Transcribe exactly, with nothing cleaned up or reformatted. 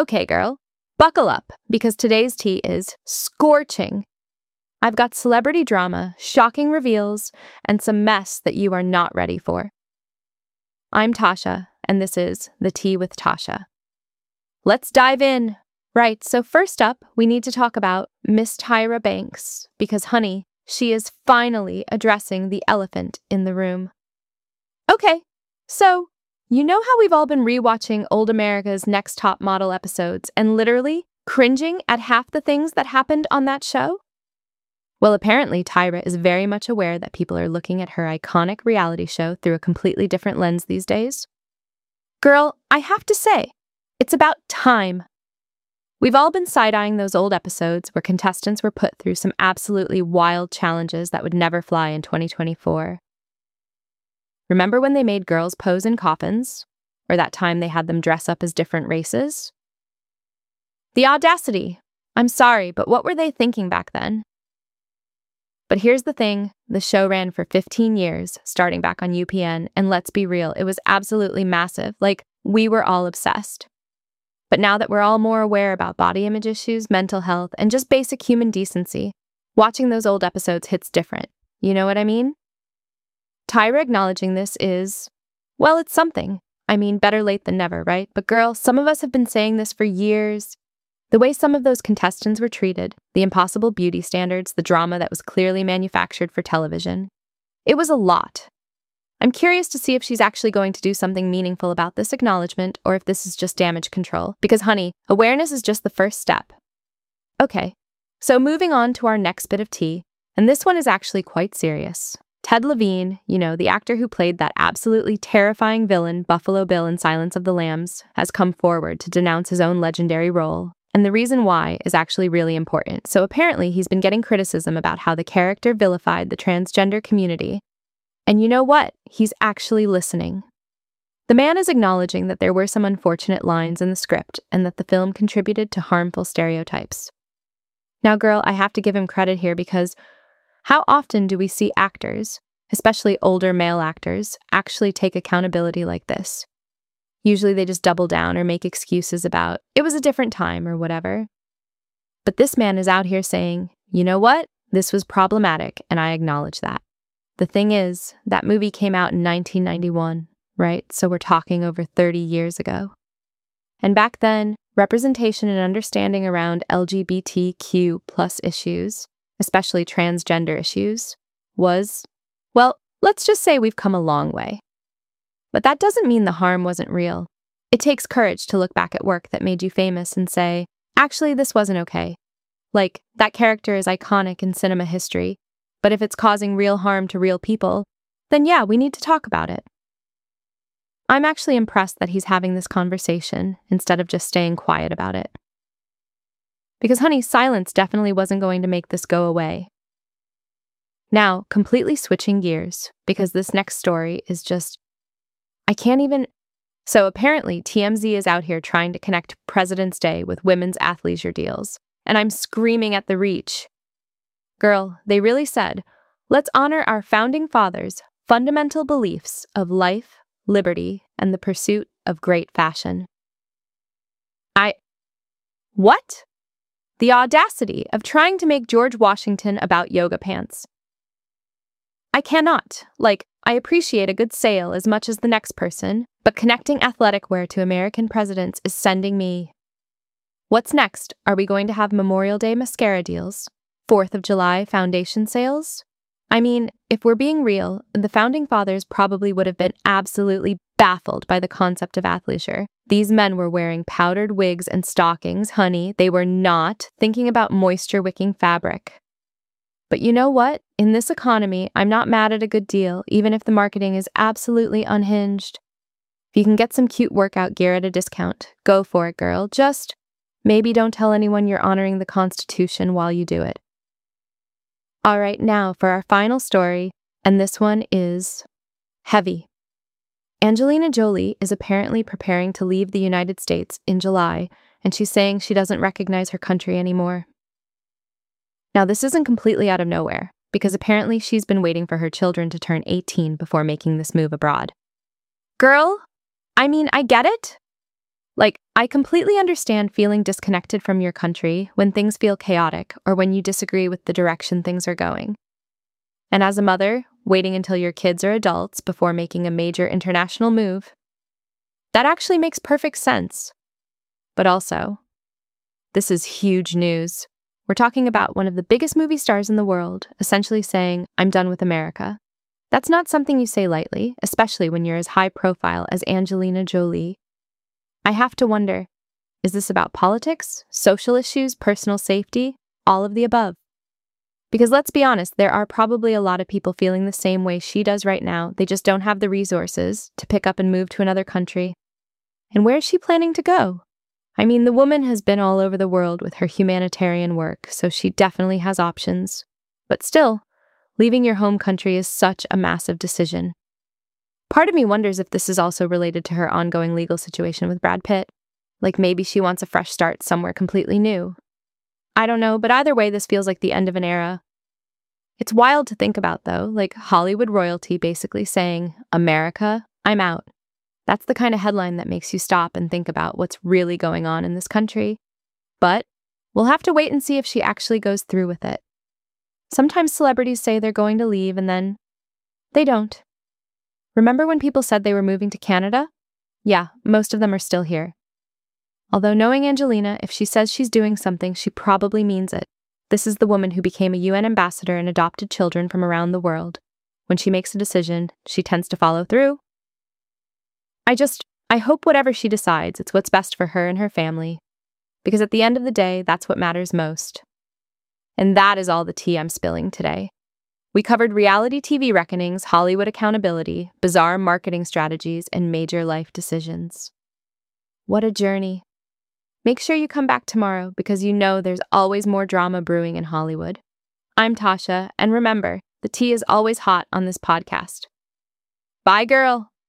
Okay, girl, buckle up, because today's tea is scorching. I've got celebrity drama, shocking reveals, and some mess that you are not ready for. I'm Tasha, and this is The Tea with Tasha. Let's dive in. Right, so first up, we need to talk about Miss Tyra Banks, because honey, she is finally addressing the elephant in the room. Okay, so you know how we've all been rewatching Old America's Next Top Model episodes and literally cringing at half the things that happened on that show? Well, apparently Tyra is very much aware that people are looking at her iconic reality show through a completely different lens these days. Girl, I have to say, it's about time. We've all been side-eyeing those old episodes where contestants were put through some absolutely wild challenges that would never fly in twenty twenty-four. Remember when they made girls pose in coffins? Or that time they had them dress up as different races? The audacity! I'm sorry, but what were they thinking back then? But here's the thing, the show ran for fifteen years, starting back on U P N, and let's be real, it was absolutely massive, like, we were all obsessed. But now that we're all more aware about body image issues, mental health, and just basic human decency, watching those old episodes hits different. You know what I mean? Tyra acknowledging this is, well, it's something. I mean, better late than never, right? But girl, some of us have been saying this for years. The way some of those contestants were treated, the impossible beauty standards, the drama that was clearly manufactured for television. It was a lot. I'm curious to see if she's actually going to do something meaningful about this acknowledgement or if this is just damage control. Because honey, awareness is just the first step. Okay, so moving on to our next bit of tea, and this one is actually quite serious. Ted Levine, you know, the actor who played that absolutely terrifying villain, Buffalo Bill in Silence of the Lambs, has come forward to denounce his own legendary role. And the reason why is actually really important. So apparently he's been getting criticism about how the character vilified the transgender community. And you know what? He's actually listening. The man is acknowledging that there were some unfortunate lines in the script and that the film contributed to harmful stereotypes. Now, girl, I have to give him credit here because how often do we see actors, especially older male actors, actually take accountability like this? Usually they just double down or make excuses about, it was a different time or whatever. But this man is out here saying, you know what? This was problematic, and I acknowledge that. The thing is, that movie came out in nineteen ninety-one, right? So we're talking over thirty years ago. And back then, representation and understanding around L G B T Q plus issues, especially transgender issues, was, well, let's just say we've come a long way. But that doesn't mean the harm wasn't real. It takes courage to look back at work that made you famous and say, actually, this wasn't okay. Like, that character is iconic in cinema history, but if it's causing real harm to real people, then yeah, we need to talk about it. I'm actually impressed that he's having this conversation instead of just staying quiet about it. Because honey, silence definitely wasn't going to make this go away. Now, completely switching gears, because this next story is just, I can't even... So apparently T M Z is out here trying to connect President's Day with women's athleisure deals, and I'm screaming at the reach. Girl, they really said, let's honor our founding fathers' fundamental beliefs of life, liberty, and the pursuit of great fashion. I... What? The audacity of trying to make George Washington about yoga pants. I cannot. Like, I appreciate a good sale as much as the next person, but connecting athletic wear to American presidents is sending me. What's next? Are we going to have Memorial Day mascara deals? fourth of July foundation sales? I mean, if we're being real, the founding fathers probably would have been absolutely baffled by the concept of athleisure. These men were wearing powdered wigs and stockings, honey. They were not thinking about moisture-wicking fabric. But you know what? In this economy, I'm not mad at a good deal, even if the marketing is absolutely unhinged. If you can get some cute workout gear at a discount, go for it, girl. Just maybe don't tell anyone you're honoring the Constitution while you do it. All right, now for our final story, and this one is heavy. Angelina Jolie is apparently preparing to leave the United States in July, and she's saying she doesn't recognize her country anymore. Now, this isn't completely out of nowhere, because apparently she's been waiting for her children to turn eighteen before making this move abroad. Girl, I mean, I get it, Like, I completely understand feeling disconnected from your country when things feel chaotic or when you disagree with the direction things are going. And as a mother, waiting until your kids are adults before making a major international move, that actually makes perfect sense. But also, this is huge news. We're talking about one of the biggest movie stars in the world, essentially saying, I'm done with America. That's not something you say lightly, especially when you're as high profile as Angelina Jolie. I have to wonder, is this about politics, social issues, personal safety, all of the above? Because let's be honest, there are probably a lot of people feeling the same way she does right now. They just don't have the resources to pick up and move to another country. And where is she planning to go? I mean, the woman has been all over the world with her humanitarian work, so she definitely has options. But still, leaving your home country is such a massive decision. Part of me wonders if this is also related to her ongoing legal situation with Brad Pitt. Like maybe she wants a fresh start somewhere completely new. I don't know, but either way, this feels like the end of an era. It's wild to think about, though, like Hollywood royalty basically saying, America, I'm out. That's the kind of headline that makes you stop and think about what's really going on in this country. But we'll have to wait and see if she actually goes through with it. Sometimes celebrities say they're going to leave and then they don't. Remember when people said they were moving to Canada? Yeah, most of them are still here. Although knowing Angelina, if she says she's doing something, she probably means it. This is the woman who became a U N ambassador and adopted children from around the world. When she makes a decision, she tends to follow through. I just, I hope whatever she decides, it's what's best for her and her family. Because at the end of the day, that's what matters most. And that is all the tea I'm spilling today. We covered reality T V reckonings, Hollywood accountability, bizarre marketing strategies, and major life decisions. What a journey. Make sure you come back tomorrow because you know there's always more drama brewing in Hollywood. I'm Tasha, and remember, the tea is always hot on this podcast. Bye, girl.